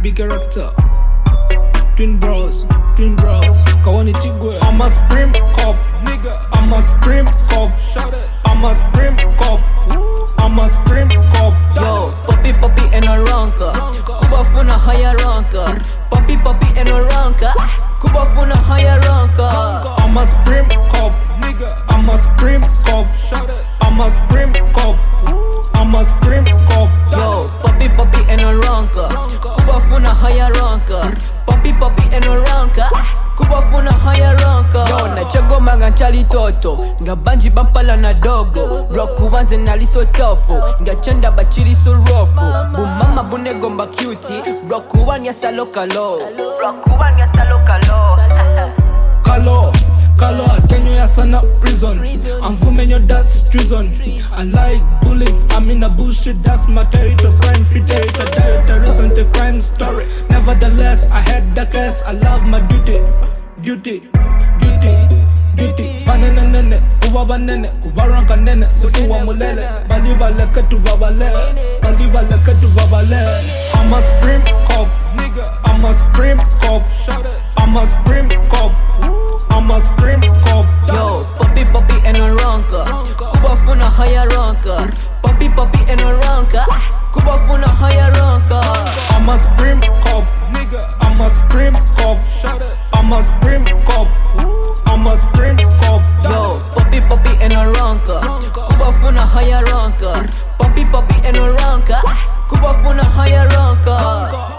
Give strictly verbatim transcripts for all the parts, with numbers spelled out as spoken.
big character. Twin bros, twin bros. Kawani Chigwe. I'm a scream cop, nigga. I'm a scream cop. Shout it. I'm a scream cop. I'm a scream cop. Yo, poppy poppy and a ranka. Kuba funa higher ranka. Poppy poppy and a ranka. Kuba funa higher ranka. I'm a scream cop, nigga. I'm a scream cop. Shout it. I'm a scream cop. I'm a scream cop. Yo, poppy poppy and a ranka. Kuba funa higher ranka. Poppy poppy and a ranka. Kuba funa higher ranka. Yo, na chago manga chali toto. Nga banji bampala na dogo. Roku wanze naliso tofu. Nga chanda bachiri so rofu. Bumama bune gomba cutie. Roku wan ya salo kalo. Roku wan ya salo kalo. Kalo, kalo, atenyo ya sana prison. I'm fuming your dad's treason. I like bullying, I'm in a bullshit, that's my territory. Crime free territory, territory isn't a crime story. Nevertheless, I had the case, I love my duty. Duty, duty, duty. Banana nene, kuwaba nene, kubaranka nene, sufuwa mulele. Baliba leke tu babale, baliba leke tu babale. I'm a scream cop, nigga. I'm a scream cop, shout it. I'm a scream cop. I'm a scream cop. Yo, poppy poppy and a ranka. Kuba funa higher ranka. Poppy poppy and a ranka. Kuba funa higher ranka. I'm a scream cop, nigga. I'm a scream cop. Shout it. I'm a scream cop. I'm a scream cop. Yo, poppy poppy and a ranka. Kuba funa higher ranka. Poppy poppy and a ranka. Kuba funa higher ranka.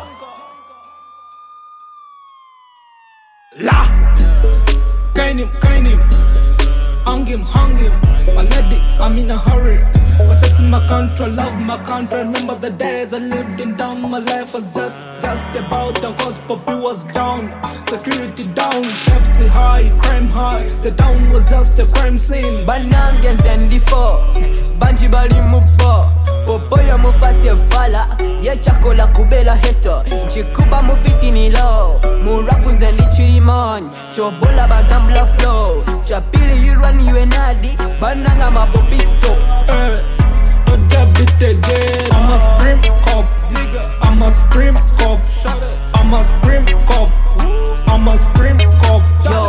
La. Kind him, kind him. Hang him, hang him. My lady, I'm in a hurry. But it's my country, love my country. Remember the days I lived in down. My life was just, just about the cause Poppy was down. Security down, safety high, crime high. The town was just a crime scene. Banangens and the four. Banji bali mubo. Popoya mufate fala. Ye chakola kubela heto. Chikuba mufiti ni low. Murapu zendi chirimon. Chobola bagambla flow. Chapili yurani yuenadi. Bananga mapopi stop. Eh, but that bit again. I'm a scream cop, nigga. I'm a scream cop. I'm a scream cop. I'm a scream cop. Yo,